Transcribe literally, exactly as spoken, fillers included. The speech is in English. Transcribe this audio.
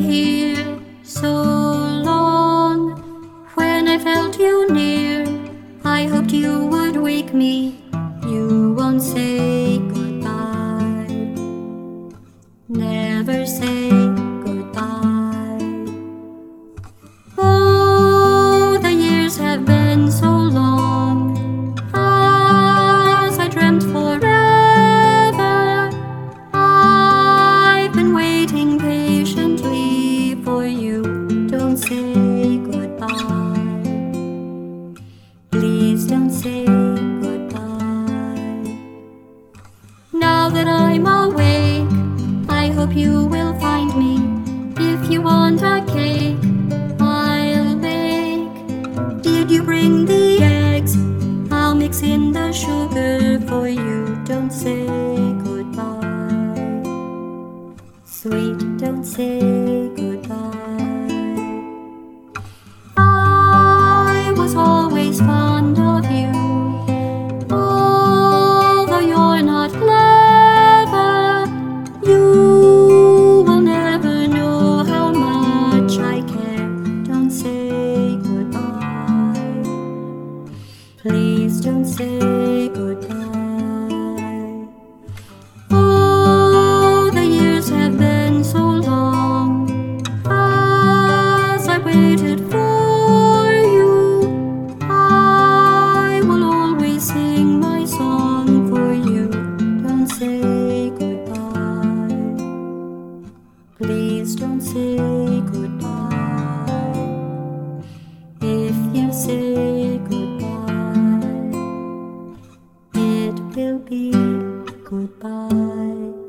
here so long. When I felt you near, I hoped you would wake me. You won't say goodbye. Never say goodbye. Oh, the years have been so long. As I dreamt forever, I've been waiting patiently for you. Don't say goodbye. Please don't say goodbye. Now that I'm awake, I hope you will find me. If you want a cake, I'll bake. Did you bring the eggs? I'll mix in the sugar for you. Don't say goodbye. Sweet, don't say goodbye. I was always fond of you. Although you're not clever, you will never know how much I care. Don't say goodbye. Please don't say goodbye. Oh, the years have been so long. As I waited for you, I will always sing my song for you. Don't say goodbye. Please don't say goodbye. If you say goodbye, it will be goodbye.